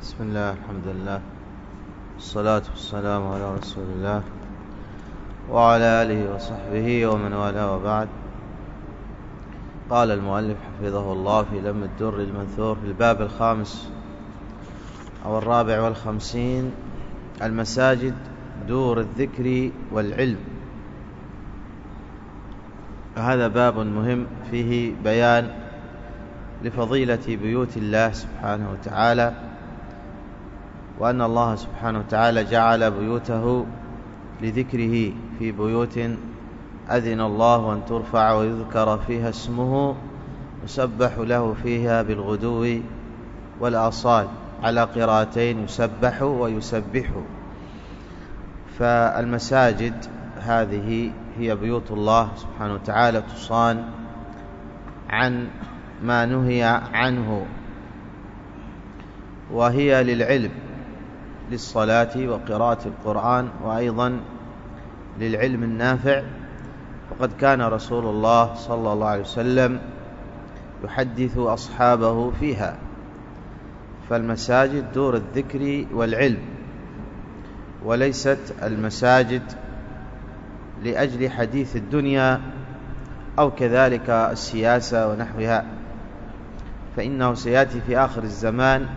بسم الله، الحمد لله، والصلاة والسلام على رسول الله وعلى آله وصحبه ومن والاه، وبعد. قال المؤلف حفظه الله في لم الدر المنثور في الباب الخامس أو 54، المساجد دور الذكر والعلم. هذا باب مهم فيه بيان لفضيلة بيوت الله سبحانه وتعالى، وأن الله سبحانه وتعالى جعل بيوته لذكره في بيوت أذن الله أن ترفع ويذكر فيها اسمه يسبح له فيها بالغدو والآصال، على قراءتين: يسبح ويسبح. فالمساجد هذه هي بيوت الله سبحانه وتعالى، تصان عن ما نهي عنه، وهي للعلم، للصلاة وقراءة القرآن، وأيضا للعلم النافع. فقد كان رسول الله صلى الله عليه وسلم يحدث أصحابه فيها. فالمساجد دور الذكر والعلم، وليست المساجد لأجل حديث الدنيا أو كذلك السياسة ونحوها. فإنه سيأتي في آخر الزمان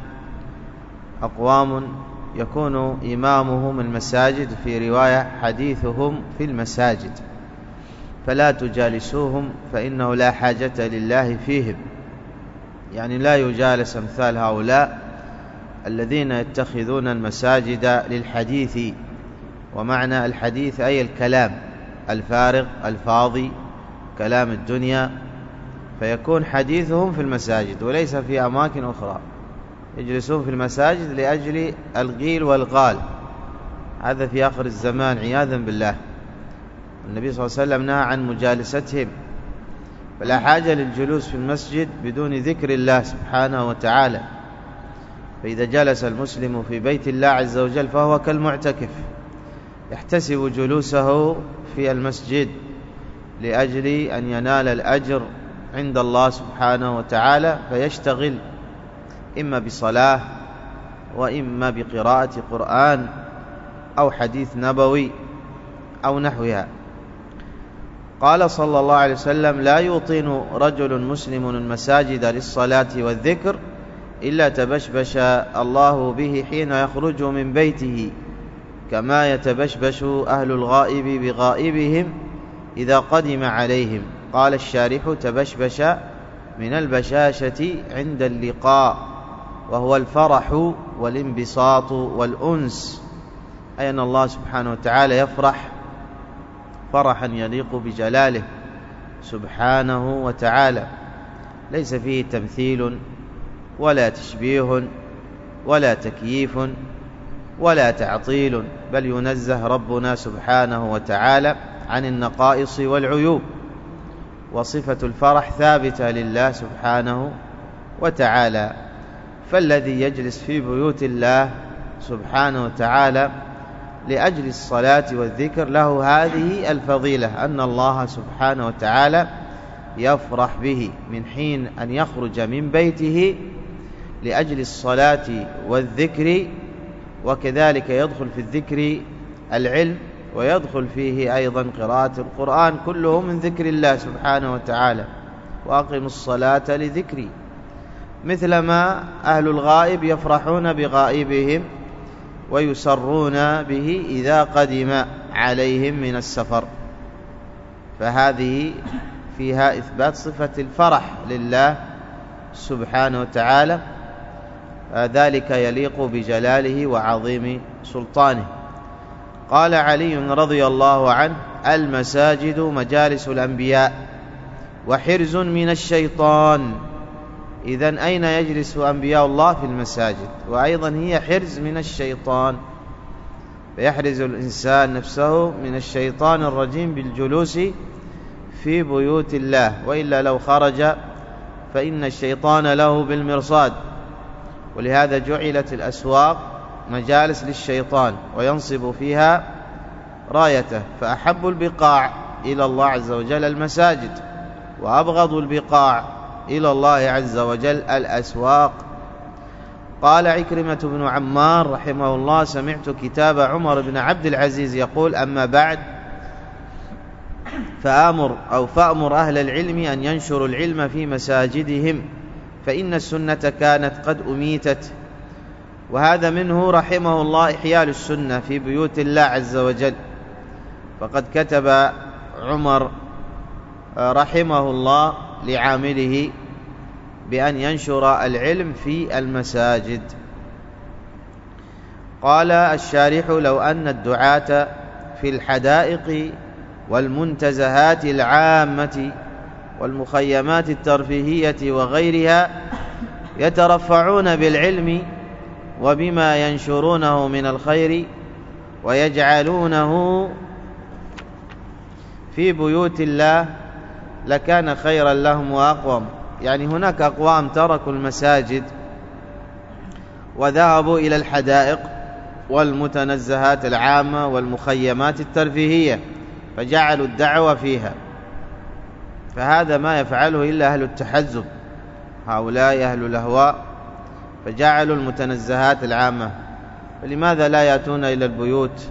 أقوام يكون إمامهم المساجد، في رواية حديثهم في المساجد، فلا تجالسوهم فإنه لا حاجة لله فيهم. يعني لا يجالس أمثال هؤلاء الذين يتخذون المساجد للحديث، ومعنى الحديث أي الكلام الفارغ الفاضي، كلام الدنيا، فيكون حديثهم في المساجد وليس في أماكن أخرى. يجلسون في المساجد لأجل الغيل والغال. هذا في آخر الزمان عياذا بالله. النبي صلى الله عليه وسلم نهى عن مجالستهم، فلا حاجة للجلوس في المسجد بدون ذكر الله سبحانه وتعالى. فإذا جلس المسلم في بيت الله عز وجل فهو كالمعتكف، يحتسب جلوسه في المسجد لأجل أن ينال الأجر عند الله سبحانه وتعالى، فيشتغل إما بصلاة وإما بقراءة قرآن أو حديث نبوي أو نحوها. قال صلى الله عليه وسلم: لا يوطن رجل مسلم المساجد للصلاة والذكر إلا تبشبش الله به حين يخرج من بيته، كما يتبشبش أهل الغائب بغائبهم إذا قدم عليهم. قال الشارح: تبشبش من البشاشة عند اللقاء، وهو الفرح والانبساط والأنس، أي أن الله سبحانه وتعالى يفرح فرحا يليق بجلاله سبحانه وتعالى، ليس فيه تمثيل ولا تشبيه ولا تكييف ولا تعطيل، بل ينزه ربنا سبحانه وتعالى عن النقائص والعيوب. وصفة الفرح ثابتة لله سبحانه وتعالى. فالذي يجلس في بيوت الله سبحانه وتعالى لأجل الصلاة والذكر له هذه الفضيلة، أن الله سبحانه وتعالى يفرح به من حين أن يخرج من بيته لأجل الصلاة والذكر. وكذلك يدخل في الذكر العلم، ويدخل فيه أيضا قراءة القرآن، كله من ذكر الله سبحانه وتعالى. وأقم الصلاة لذكري، مثلما أهل الغائب يفرحون بغائبهم ويسرون به إذا قدم عليهم من السفر. فهذه فيها إثبات صفة الفرح لله سبحانه وتعالى، ذلك يليق بجلاله وعظيم سلطانه. قال علي رضي الله عنه: المساجد مجالس الأنبياء وحرز من الشيطان. إذن أين يجلس أنبياء الله؟ في المساجد، وأيضا هي حرز من الشيطان، فيحرز الإنسان نفسه من الشيطان الرجيم بالجلوس في بيوت الله، وإلا لو خرج فإن الشيطان له بالمرصاد. ولهذا جعلت الأسواق مجالس للشيطان وينصب فيها رايته. فأحب البقاع إلى الله عز وجل المساجد، وأبغض البقاع إلى الله عز وجل الأسواق. قال عكرمة بن عمار رحمه الله: سمعت كتاب عمر بن عبد العزيز يقول: أما بعد فأمر أهل العلم أن ينشروا العلم في مساجدهم، فإن السنة كانت قد أميتت. وهذا منه رحمه الله إحياء السنة في بيوت الله عز وجل. فقد كتب عمر رحمه الله لعامله بأن ينشر العلم في المساجد. قال الشارح: لو أن الدعاة في الحدائق والمنتزهات العامة والمخيمات الترفيهية وغيرها يترفعون بالعلم وبما ينشرونه من الخير ويجعلونه في بيوت الله لكان خيرا لهم وأقوم. يعني هناك أقوام تركوا المساجد وذهبوا إلى الحدائق والمتنزهات العامة والمخيمات الترفيهية فجعلوا الدعوة فيها، فهذا ما يفعله إلا أهل التحزب، هؤلاء أهل الأهواء، فجعلوا المتنزهات العامة. فلماذا لا يأتون إلى البيوت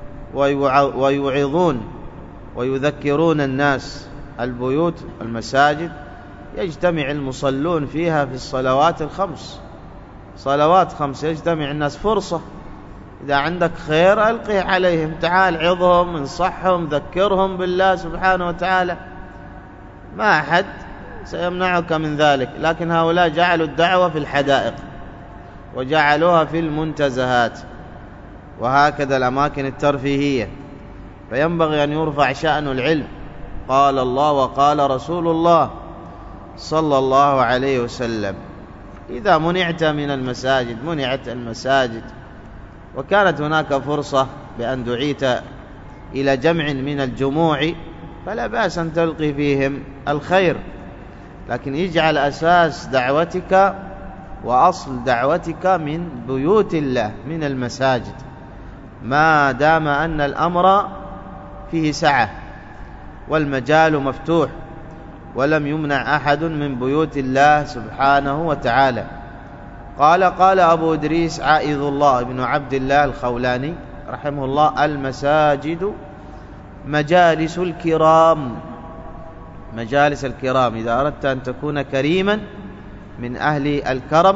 ويوعظون ويذكرون الناس؟ البيوت المساجد يجتمع المصلون فيها في الصلوات الخمس، صلوات خمس يجتمع الناس، فرصة. إذا عندك خير ألقيه عليهم، تعال عظهم، انصحهم، ذكرهم بالله سبحانه وتعالى، ما أحد سيمنعك من ذلك. لكن هؤلاء جعلوا الدعوة في الحدائق وجعلوها في المنتزهات وهكذا الأماكن الترفيهية. فينبغي أن يرفع شأن العلم. قال الله وقال رسول الله صلى الله عليه وسلم. إذا منعت من المساجد، منعت المساجد، وكانت هناك فرصة بأن دعيت إلى جمع من الجموع فلا بأس أن تلقي فيهم الخير، لكن اجعل أساس دعوتك وأصل دعوتك من بيوت الله، من المساجد، ما دام أن الأمر فيه سعة والمجال مفتوح ولم يمنع أحد من بيوت الله سبحانه وتعالى. قال أبو إدريس عائذ الله بن عبد الله الخولاني رحمه الله: المساجد مجالس الكرام. مجالس الكرام، إذا أردت أن تكون كريما من أهل الكرم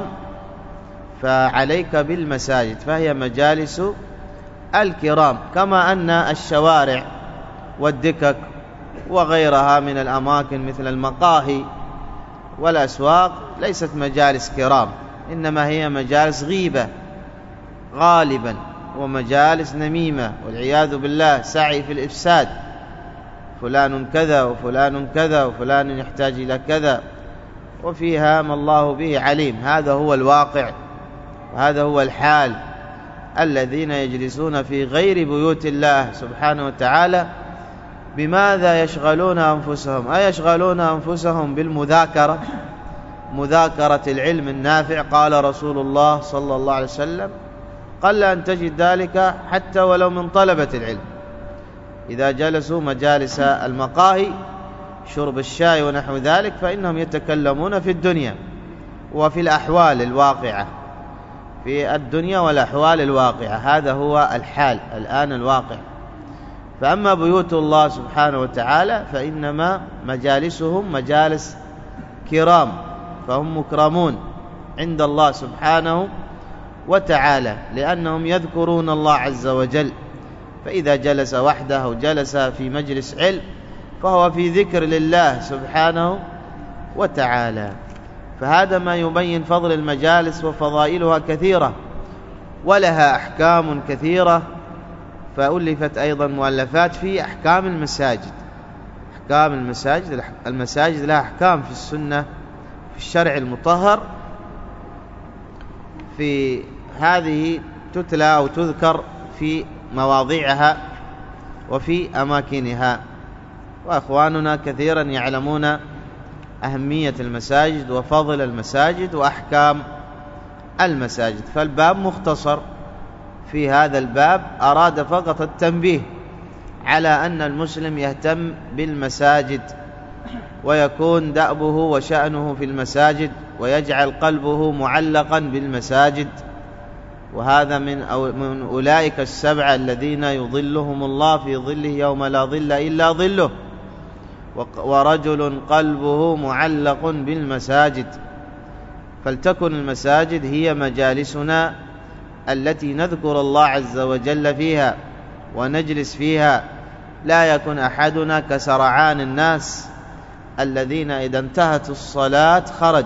فعليك بالمساجد، فهي مجالس الكرام. كما أن الشوارع والدكك وغيرها من الأماكن مثل المقاهي والأسواق ليست مجالس كرام، إنما هي مجالس غيبة غالبا ومجالس نميمة والعياذ بالله، سعي في الإفساد، فلان كذا وفلان كذا وفلان يحتاج إلى كذا، وفيها ما الله به عليم. هذا هو الواقع وهذا هو الحال. الذين يجلسون في غير بيوت الله سبحانه وتعالى بماذا يشغلون أنفسهم؟ أيشغلون أنفسهم بالمذاكرة، مذاكرة العلم النافع؟ قال رسول الله صلى الله عليه وسلم: قل أن تجد ذلك حتى ولو من طلبة العلم. إذا جلسوا مجالس المقاهي، شرب الشاي ونحو ذلك، فإنهم يتكلمون في الدنيا وفي الأحوال الواقعة، في الدنيا والأحوال الواقعة. هذا هو الحال الآن الواقع. فأما بيوت الله سبحانه وتعالى فإنما مجالسهم مجالس كرام، فهم مكرمون عند الله سبحانه وتعالى لأنهم يذكرون الله عز وجل. فإذا جلس وحده أو جلس في مجلس علم فهو في ذكر لله سبحانه وتعالى. فهذا ما يبين فضل المجالس، وفضائلها كثيرة ولها أحكام كثيرة. فألفت أيضا مؤلفات في أحكام المساجد. أحكام المساجد، المساجد لها أحكام في السنة في الشرع المطهر، في هذه تتلى أو تذكر في مواضعها وفي أماكنها. وأخواننا كثيرا يعلمون أهمية المساجد وفضل المساجد وأحكام المساجد. فالباب مختصر. في هذا الباب أراد فقط التنبيه على أن المسلم يهتم بالمساجد ويكون دأبه وشأنه في المساجد ويجعل قلبه معلقا بالمساجد، وهذا من أولئك السبعة الذين يظلهم الله في ظله يوم لا ظل إلا ظله. ورجل قلبه معلق بالمساجد. فلتكن المساجد هي مجالسنا التي نذكر الله عز وجل فيها ونجلس فيها، لا يكن أحدنا كسرعان الناس الذين إذا انتهت الصلاة خرج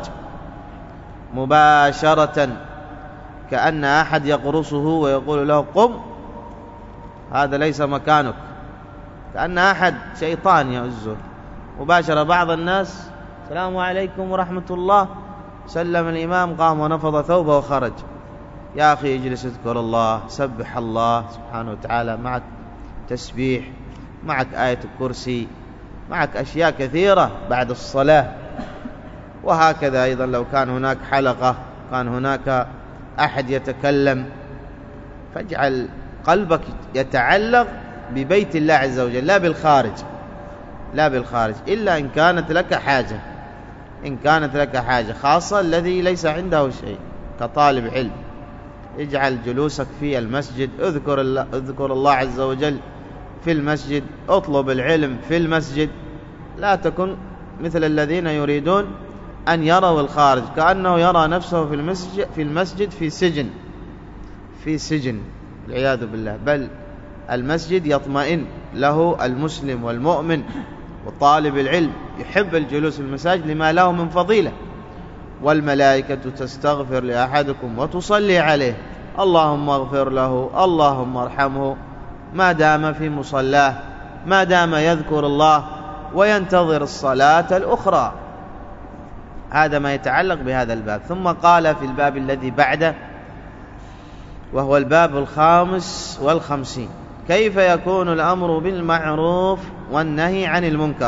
مباشرة كأن أحد يقرصه ويقول له قم، هذا ليس مكانك، كأن أحد شيطان يعزه مباشرة. بعض الناس السلام عليكم ورحمة الله، سلم الإمام قام ونفض ثوبه وخرج. يا أخي اجلس اذكر الله، سبح الله سبحانه وتعالى، معك تسبيح، معك آية الكرسي، معك أشياء كثيرة بعد الصلاة. وهكذا أيضا لو كان هناك حلقة، كان هناك أحد يتكلم، فاجعل قلبك يتعلق ببيت الله عز وجل، لا بالخارج، لا بالخارج، إلا إن كانت لك حاجة، إن كانت لك حاجة خاصة الذي ليس عنده شيء كطالب علم. اجعل جلوسك في المسجد، اذكر الله عز وجل في المسجد، اطلب العلم في المسجد. لا تكن مثل الذين يريدون أن يروا الخارج، كأنه يرى نفسه في المسجد في سجن والعياذ بالله. بل المسجد يطمئن له المسلم والمؤمن وطالب العلم، يحب الجلوس في المساجد لما له من فضيلة. والملائكة تستغفر لأحدكم وتصلي عليه، اللهم اغفر له، اللهم ارحمه، ما دام في مصلاه، ما دام يذكر الله وينتظر الصلاة الأخرى. هذا ما يتعلق بهذا الباب. ثم قال في الباب الذي بعده، وهو الباب 55، كيف يكون الأمر بالمعروف والنهي عن المنكر.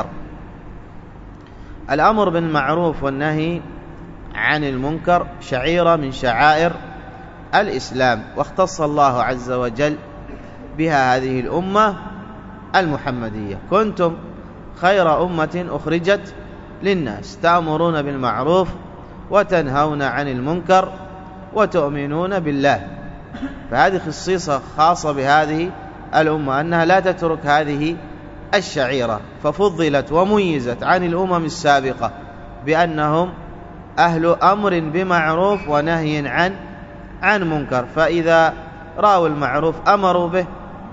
الأمر بالمعروف والنهي عن المنكر شعيرة من شعائر الإسلام، واختص الله عز وجل بها هذه الأمة المحمدية. كنتم خير أمة أخرجت للناس تأمرون بالمعروف وتنهون عن المنكر وتؤمنون بالله. فهذه خصيصة خاصة بهذه الأمة، أنها لا تترك هذه الشعيرة، ففضلت وميزت عن الأمم السابقة بأنهم أهل أمر بمعروف ونهي عن منكر. فإذا رأوا المعروف أمروا به،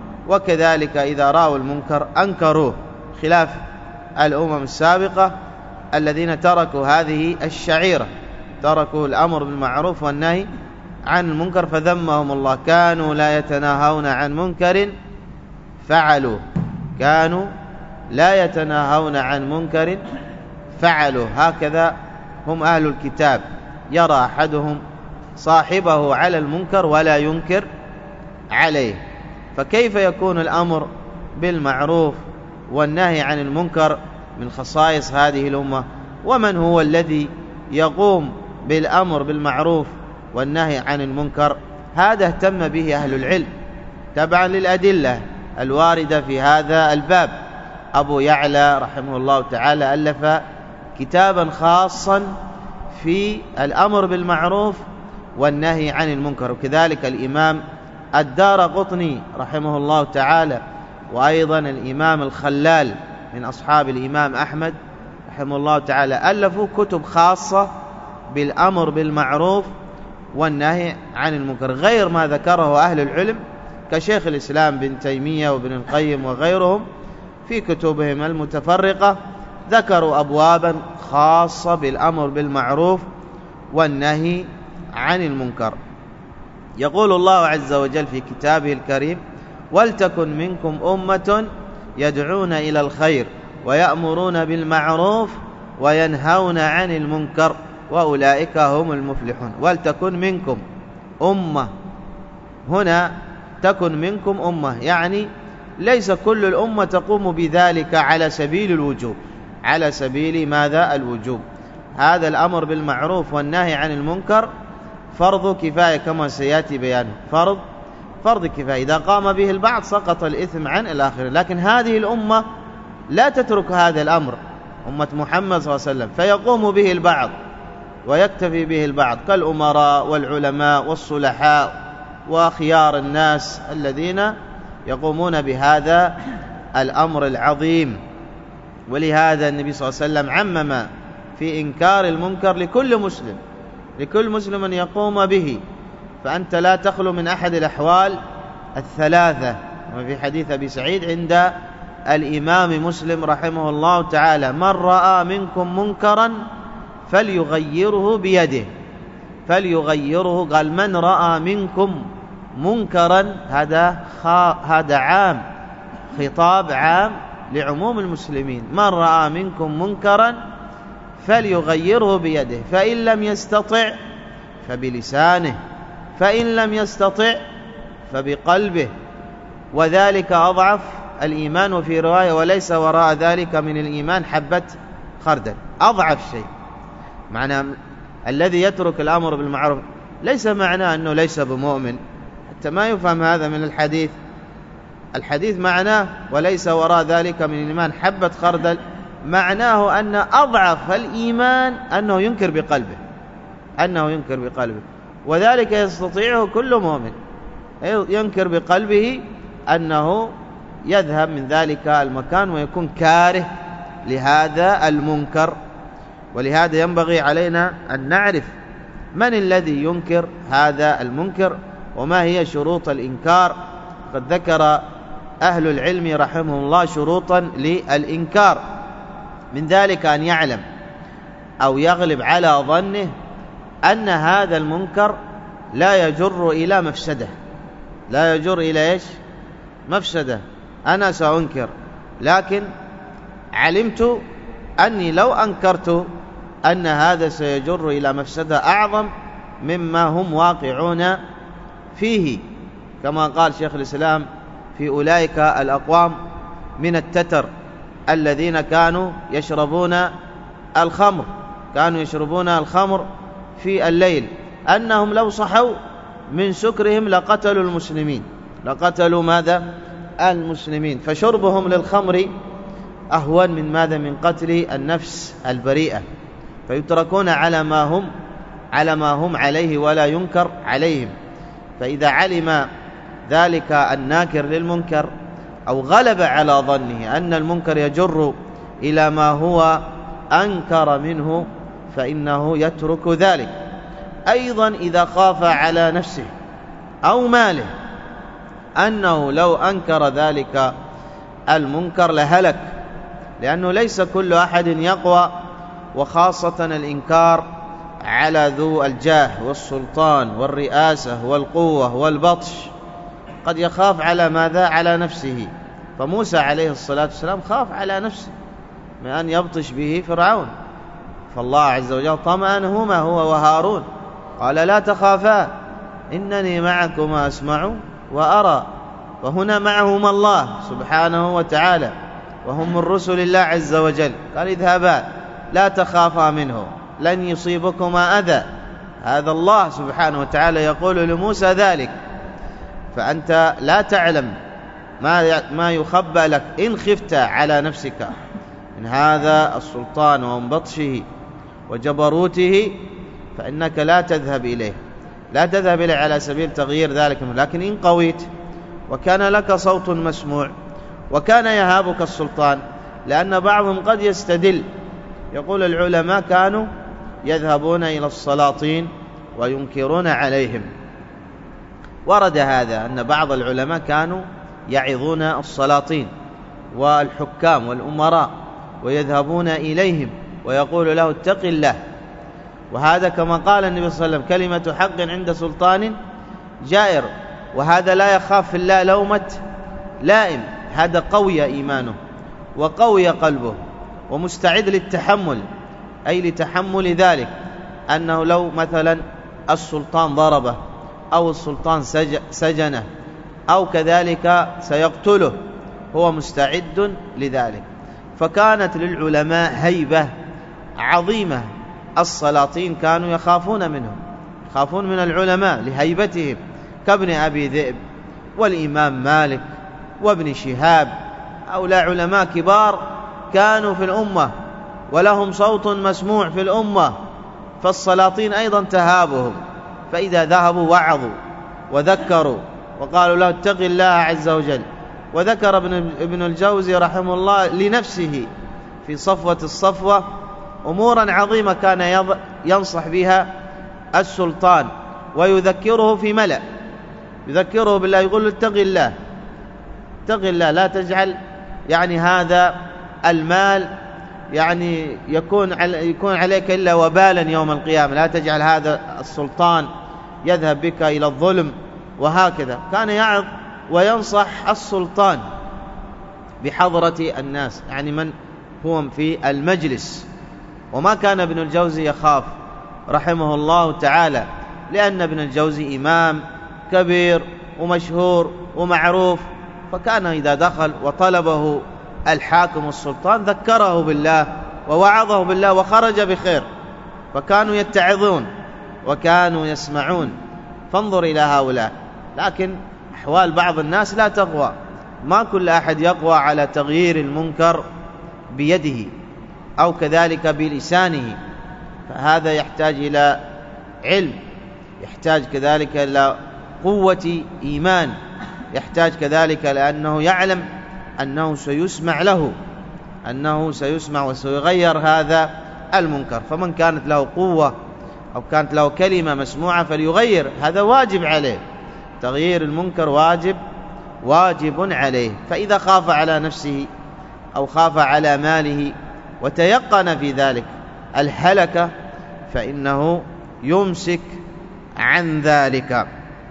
وكذلك إذا رأوا المنكر أنكروه، خلاف الأمم السابقة الذين تركوا هذه الشعيرة، تركوا الأمر بالمعروف والنهي عن المنكر فذمهم الله. كانوا لا يتناهون عن منكر فعلوا، كانوا لا يتناهون عن منكر فعلوا. هكذا هم أهل الكتاب، يرى أحدهم صاحبه على المنكر ولا ينكر عليه. فكيف يكون الأمر بالمعروف والنهي عن المنكر من خصائص هذه الأمة؟ ومن هو الذي يقوم بالأمر بالمعروف والنهي عن المنكر؟ هذا اهتم به أهل العلم تبعا للأدلة الواردة في هذا الباب. أبو يعلى رحمه الله تعالى ألف كتابا خاصا في الأمر بالمعروف والنهي عن المنكر، وكذلك الإمام الدارقطني رحمه الله تعالى، وأيضا الإمام الخلال من أصحاب الإمام أحمد رحمه الله تعالى ألفوا كتب خاصة بالأمر بالمعروف والنهي عن المنكر، غير ما ذكره أهل العلم كشيخ الإسلام بن تيمية وابن القيم وغيرهم في كتبهم المتفرقة، ذكروا أبوابا خاصة بالأمر بالمعروف والنهي عن المنكر. يقول الله عز وجل في كتابه الكريم: ولتكن منكم أمة يدعون إلى الخير ويأمرون بالمعروف وينهون عن المنكر وأولئك هم المفلحون. ولتكن منكم أمة، هنا تكن منكم أمة، يعني ليس كل الأمة تقوم بذلك على سبيل الوجوب، على سبيل ماذا؟ الوجوب. هذا الأمر بالمعروف والنهي عن المنكر فرض كفاية كما سيأتي بيانه، فرض كفاية، إذا قام به البعض سقط الإثم عن الآخر. لكن هذه الأمة لا تترك هذا الأمر، أمة محمد صلى الله عليه وسلم، فيقوم به البعض ويكتفي به البعض كالأمراء والعلماء والصلحاء وخيار الناس الذين يقومون بهذا الأمر العظيم. ولهذا النبي صلى الله عليه وسلم عمم في إنكار المنكر لكل مسلم أن يقوم به. فأنت لا تخلو من أحد الأحوال الثلاثة. وفي حديث أبي سعيد عند الإمام مسلم رحمه الله تعالى: من رأى منكم منكرا فليغيره بيده. فليغيره، قال من رأى منكم منكرا، هذا عام، خطاب عام لعموم المسلمين. من رأى منكم منكرا فليغيره بيده، فإن لم يستطع فبلسانه، فإن لم يستطع فبقلبه، وذلك أضعف الإيمان. وفي رواية: وليس وراء ذلك من الإيمان حبة خردل. أضعف شيء. معنى الذي يترك الأمر بالمعروف ليس معناه أنه ليس بمؤمن، حتى ما يفهم هذا من الحديث معناه وليس وراء ذلك من الإيمان حبة خردل، معناه أن أضعف الإيمان أنه ينكر بقلبه، وذلك يستطيعه كل مؤمن، ينكر بقلبه أنه يذهب من ذلك المكان ويكون كاره لهذا المنكر. ولهذا ينبغي علينا أن نعرف من الذي ينكر هذا المنكر وما هي شروط الإنكار. قد ذكر أهل العلم رحمه الله شروطا للإنكار، من ذلك أن يعلم أو يغلب على ظنه أن هذا المنكر لا يجر إلى مفسدة. لا يجر إلى إيش؟ مفسدة. أنا سأنكر، لكن علمت أني لو أنكرت أن هذا سيجر إلى مفسدة أعظم مما هم واقعون فيه، كما قال شيخ الإسلام في أولئك الأقوام من التتر الذين كانوا يشربون الخمر في الليل، أنهم لو صحوا من سكرهم لقتلوا المسلمين. لقتلوا ماذا؟ المسلمين. فشربهم للخمر أهون من ماذا؟ من قتل النفس البريئة. فيتركون على ما هم عليه ولا ينكر عليهم. فإذا علم ذلك الناكر للمنكر أو غلب على ظنه أن المنكر يجر إلى ما هو أنكر منه فإنه يترك ذلك. أيضا إذا خاف على نفسه أو ماله أنه لو أنكر ذلك المنكر لهلك، لأنه ليس كل أحد يقوى، وخاصة الإنكار على ذو الجاه والسلطان والرئاسة والقوة والبطش. قد يخاف على ماذا؟ على نفسه. فموسى عليه الصلاة والسلام خاف على نفسه من أن يبطش به فرعون، فالله عز وجل طمأنهما هو وهارون، قال: لا تخافا إنني معكما أسمع وأرى. وهنا معهما الله سبحانه وتعالى، وهم من رسل الله عز وجل. قال: اذهبا لا تخافا منه لن يصيبكما أذى. هذا الله سبحانه وتعالى يقول لموسى ذلك. فأنت لا تعلم ما يخبى لك إن خفت على نفسك من هذا السلطان ومن بطشه وجبروته، فإنك لا تذهب إليه على سبيل تغيير ذلك، لكن إن قويت وكان لك صوت مسموع وكان يهابك السلطان. لأن بعضهم قد يستدل، يقول العلماء كانوا يذهبون إلى السلاطين وينكرون عليهم. ورد هذا أن بعض العلماء كانوا يعظون السلاطين والحكام والأمراء ويذهبون إليهم ويقول له: اتق الله. وهذا كما قال النبي صلى الله عليه وسلم: كلمة حق عند سلطان جائر. وهذا لا يخاف في الله لومة لائم. هذا قوي إيمانه وقوي قلبه ومستعد للتحمل، أي لتحمل ذلك، أنه لو مثلا السلطان ضربه أو السلطان سجنه أو كذلك سيقتله، هو مستعد لذلك. فكانت للعلماء هيبة عظيمة. السلاطين كانوا يخافون منهم، يخافون من العلماء لهيبتهم، كابن أبي ذئب والإمام مالك وابن شهاب. هؤلاء علماء كبار كانوا في الأمة ولهم صوت مسموع في الأمة، فالسلاطين أيضا تهابهم، فإذا ذهبوا وعظوا وذكروا وقالوا له اتق الله عز وجل. وذكر ابن الجوزي رحمه الله لنفسه في صفوة الصفوة أمورا عظيمة كان ينصح بها السلطان ويذكره في ملأ، يذكره بالله، يقول له اتق الله، اتق الله، لا تجعل يعني هذا المال يعني يكون عليك إلا وبالا يوم القيامة، لا تجعل هذا السلطان يذهب بك إلى الظلم. وهكذا كان يعظ وينصح السلطان بحضرة الناس، يعني من هو في المجلس. وما كان ابن الجوزي يخاف رحمه الله تعالى، لأن ابن الجوزي إمام كبير ومشهور ومعروف، فكان إذا دخل وطلبه الحاكم والسلطان ذكره بالله ووعظه بالله وخرج بخير، فكانوا يتعظون وكانوا يسمعون. فانظر إلى هؤلاء. لكن أحوال بعض الناس لا تقوى، ما كل أحد يقوى على تغيير المنكر بيده أو كذلك بلسانه، فهذا يحتاج إلى علم، يحتاج كذلك إلى قوة إيمان، يحتاج كذلك لأنه يعلم أنه سيسمع له، أنه سيسمع وسيغير هذا المنكر. فمن كانت له قوة أو كانت له كلمة مسموعة فليغير، هذا واجب عليه، تغيير المنكر واجب عليه. فإذا خاف على نفسه أو خاف على ماله وتيقن في ذلك الهلكة فإنه يمسك عن ذلك.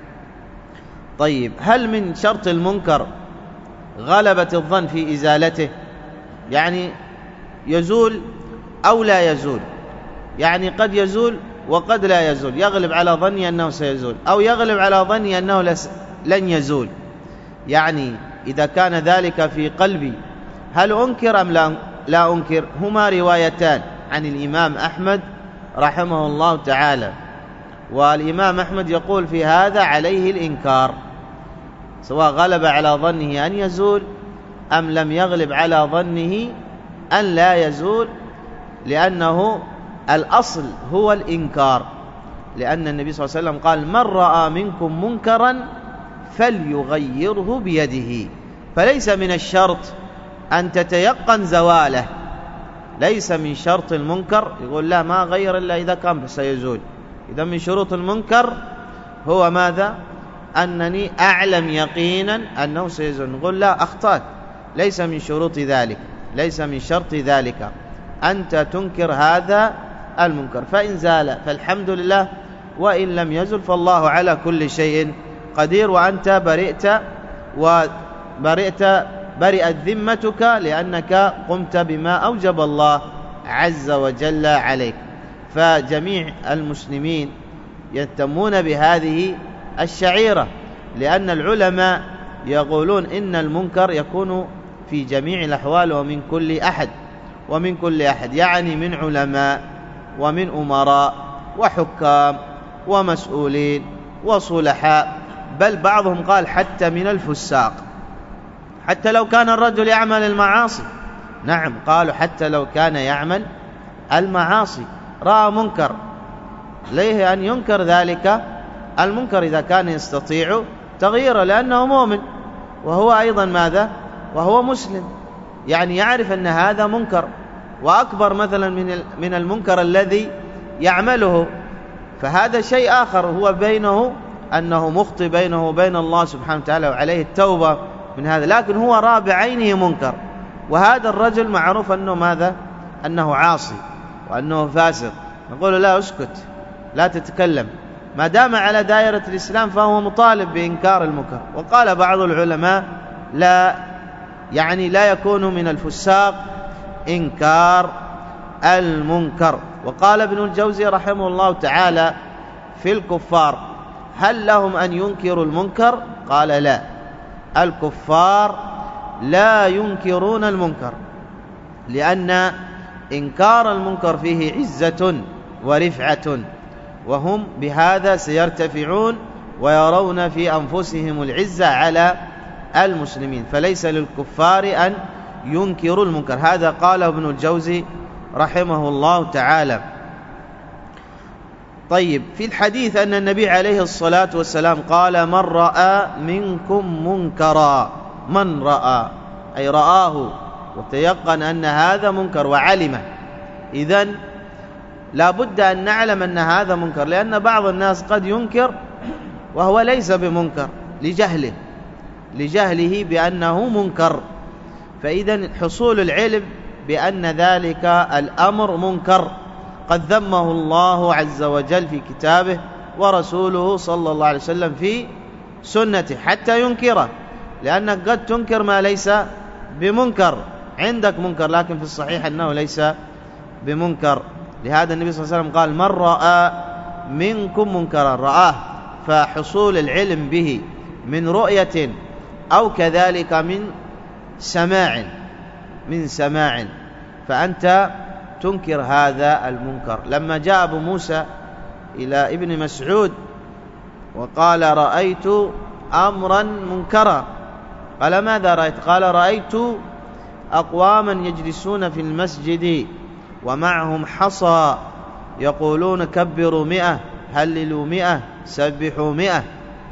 طيب، هل من شرط المنكر غلبة الظن في إزالته؟ يعني يزول أو لا يزول، يعني قد يزول وقد لا يزول، يغلب على ظني أنه سيزول أو يغلب على ظني أنه لن يزول. يعني إذا كان ذلك في قلبي هل أنكر أم لا أنكر؟ هما روايتان عن الإمام أحمد رحمه الله تعالى، والإمام أحمد يقول في هذا عليه الإنكار، سواء غلب على ظنه أن يزول أم لم يغلب على ظنه أن لا يزول، لأنه الأصل هو الإنكار، لأن النبي صلى الله عليه وسلم قال من رأى منكم منكرا فليغيره بيده. فليس من الشرط أن تتيقن زواله، ليس من شرط المنكر يقول لا ما غير إلا إذا كان سيزول. إذا من شروط المنكر هو ماذا؟ أنني أعلم يقينا أنه سيزول، نقول لا أخطأت، ليس من شروط ذلك، ليس من شرط ذلك، أنت تنكر هذا المنكر، فإن زال فالحمد لله، وإن لم يزل فالله على كل شيء قدير، وأنت برئت ذمتك لأنك قمت بما أوجب الله عز وجل عليك. فجميع المسلمين يهتمون بهذه الشعيرة، لأن العلماء يقولون إن المنكر يكون في جميع الأحوال ومن كل أحد، يعني من علماء ومن أمراء وحكام ومسؤولين وصلحاء، بل بعضهم قال حتى من الفساق، حتى لو كان الرجل يعمل المعاصي. نعم، قالوا حتى لو كان يعمل المعاصي رأى منكر، عليه أن ينكر ذلك المنكر إذا كان يستطيع تغييره، لأنه مؤمن وهو أيضا ماذا؟ وهو مسلم، يعني يعرف أن هذا منكر وأكبر مثلا من المنكر الذي يعمله، فهذا شيء آخر هو بينه أنه مخطئ بينه وبين الله سبحانه وتعالى وعليه التوبة من هذا، لكن هو رأى بعينه منكر، وهذا الرجل معروف أنه ماذا؟ أنه عاصي وأنه فاسق، نقول لا اسكت، لا تتكلم، ما دام على دائرة الإسلام فهو مطالب بإنكار المنكر. وقال بعض العلماء لا يكون من الفساق إنكار المنكر. وقال ابن الجوزي رحمه الله تعالى في الكفار هل لهم أن ينكروا المنكر؟ قال لا، الكفار لا ينكرون المنكر، لأن إنكار المنكر فيه عزة ورفعة، وهم بهذا سيرتفعون ويرون في أنفسهم العزة على المسلمين، فليس للكفار أن ينكروا المنكر. هذا قاله ابن الجوزي رحمه الله تعالى. طيب، في الحديث أن النبي عليه الصلاة والسلام قال: من رأى منكم منكرا، من رأى أي رآه وتيقن أن هذا منكر وعلمه. إذن لا بد أن نعلم أن هذا منكر، لأن بعض الناس قد ينكر وهو ليس بمنكر لجهله بأنه منكر. فإذن حصول العلم بأن ذلك الأمر منكر قد ذمه الله عز وجل في كتابه ورسوله صلى الله عليه وسلم في سنته حتى ينكره، لأنك قد تنكر ما ليس بمنكر، عندك منكر لكن في الصحيح أنه ليس بمنكر. لهذا النبي صلى الله عليه وسلم قال: من رأى منكم منكرا، رآه، فحصول العلم به من رؤية أو كذلك من سماع فأنت تنكر هذا المنكر. لما جاء أبو موسى إلى ابن مسعود وقال: رأيت أمرا منكرا، قال: ماذا رأيت؟ قال: رأيت أقواما يجلسون في المسجد ومعهم حصى يقولون: كبروا 100، هللوا 100، سبحوا 100.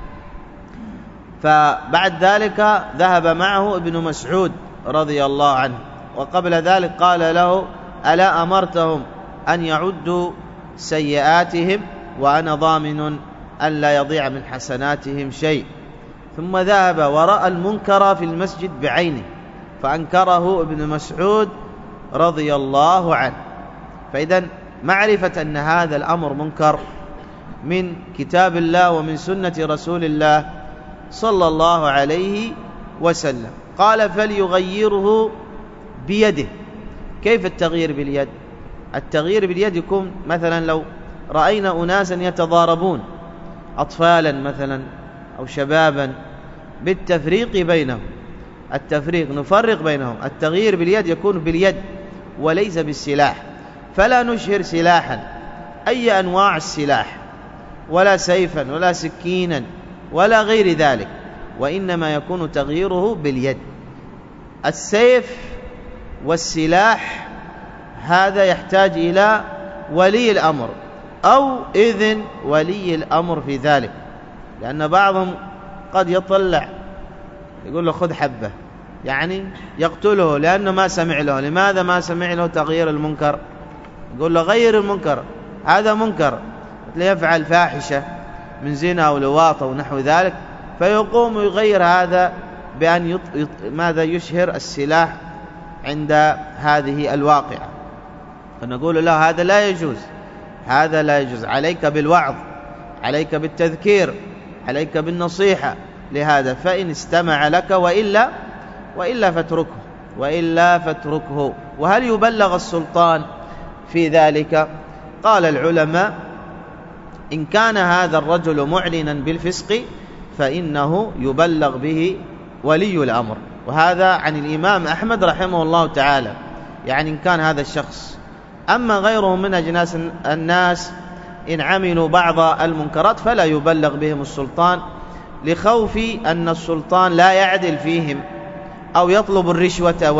فبعد ذلك ذهب معه ابن مسعود رضي الله عنه، وقبل ذلك قال له: ألا أمرتهم أن يعدوا سيئاتهم وأنا ضامن أن لا يضيع من حسناتهم شيء. ثم ذهب ورأى المنكر في المسجد بعينه فأنكره ابن مسعود رضي الله عنه. فإذا معرفة أن هذا الأمر منكر من كتاب الله ومن سنة رسول الله صلى الله عليه وسلم. قال: فليغيره بيده. كيف التغيير باليد؟ التغيير باليد يكون مثلا لو رأينا أناسا يتضاربون، أطفالا مثلا أو شبابا، بالتفريق بينهم، نفرق بينهم. التغيير باليد يكون باليد وليس بالسلاح، فلا نشهر سلاحا أي أنواع السلاح، ولا سيفا ولا سكينا ولا غير ذلك، وإنما يكون تغييره باليد. السيف والسلاح هذا يحتاج إلى ولي الأمر أو إذن ولي الأمر في ذلك، لأن بعضهم قد يطلع يقول له: خذ حبة، يعني يقتله لأنه ما سمع له. لماذا ما سمع له تغيير المنكر؟ يقول له: غير المنكر، هذا منكر، يفعل فاحشة من زنا أو لواط أو نحو ذلك، فيقوم يغير هذا بأن ماذا يشهر السلاح عند هذه الواقعة. فنقول له: هذا لا يجوز، هذا لا يجوز، عليك بالوعظ، عليك بالتذكير، عليك بالنصيحة لهذا، فإن استمع لك وإلا فاتركه. وهل يبلغ السلطان في ذلك؟ قال العلماء: إن كان هذا الرجل معلنا بالفسق فإنه يبلغ به ولي الأمر، وهذا عن الإمام أحمد رحمه الله تعالى، يعني إن كان هذا الشخص. أما غيره من أجناس الناس إن عملوا بعض المنكرات فلا يبلغ بهم السلطان، لخوف أن السلطان لا يعدل فيهم أو يطلب الرشوة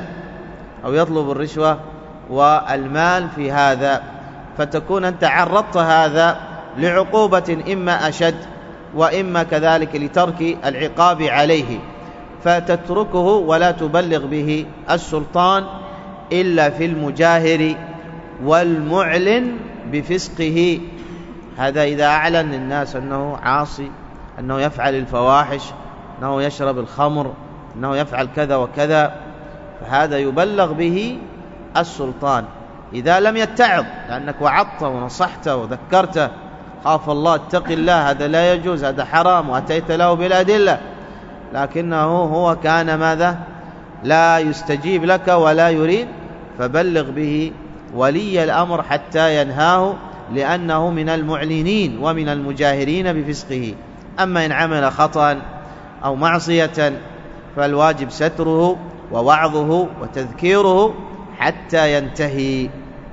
والمال في هذا، فتكون أنت عرضت هذا لعقوبة إما أشد وإما كذلك لترك العقاب عليه، فتتركه ولا تبلغ به السلطان إلا في المجاهر والمعلن بفسقه. هذا إذا أعلن الناس أنه عاصي، أنه يفعل الفواحش، أنه يشرب الخمر، أنه يفعل كذا وكذا، فهذا يبلغ به السلطان. إذا لم يتعظ، لأنك وعظته ونصحته وذكرته: خاف الله، اتق الله، هذا لا يجوز، هذا حرام، وأتيت له بالأدلة، لكنه هو كان ماذا؟ لا يستجيب لك ولا يريد، فبلغ به ولي الأمر حتى ينهاه، لأنه من المعلنين ومن المجاهرين بفسقه. أما إن عمل خطأ أو معصية فالواجب ستره ووعظه وتذكيره حتى ينتهي.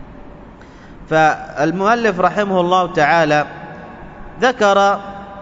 فالمؤلف رحمه الله تعالى ذكر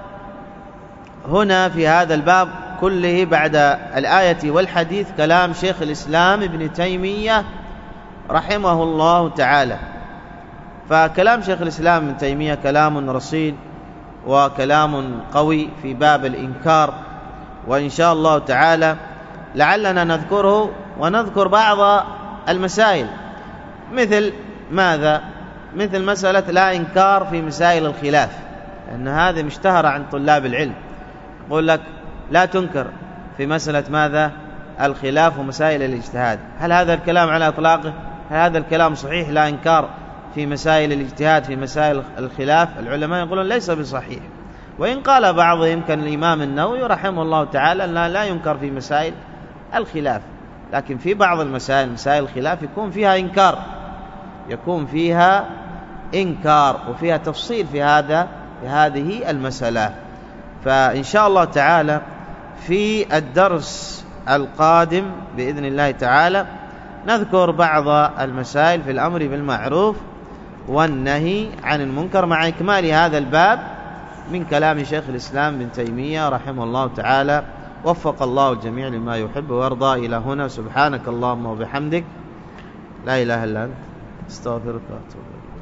هنا في هذا الباب كله بعد الآية والحديث كلام شيخ الإسلام ابن تيمية رحمه الله تعالى، فكلام شيخ الإسلام ابن تيمية كلام رصين وكلام قوي في باب الإنكار، وإن شاء الله تعالى لعلنا نذكره ونذكر بعض المسائل. مثل ماذا؟ مثل مسألة لا إنكار في مسائل الخلاف، لأن هذه مشتهرة عند طلاب العلم. يقول لك لا تنكر في مسألة ماذا؟ الخلاف ومسائل الاجتهاد. هل هذا الكلام على إطلاقه؟ هل هذا الكلام صحيح؟ لا إنكار في مسائل الاجتهاد في مسائل الخلاف؟ العلماء يقولون ليس بصحيح. وإن قال بعضهم كالإمام النووي رحمه الله تعالى لا ينكر في مسائل الخلاف، لكن في بعض المسائل مسائل الخلاف يكون فيها إنكار وفيها تفصيل في هذه المسألة. فإن شاء الله تعالى في الدرس القادم بإذن الله تعالى نذكر بعض المسائل في الأمر بالمعروف والنهي عن المنكر مع إكمال هذا الباب من كلام شيخ الإسلام ابن تيمية رحمه الله تعالى. وفق الله الجميع لما يحب ويرضى. إلى هنا، سبحانك اللهم وبحمدك، لا إله إلا أنت، استغفرك واتوب إليك.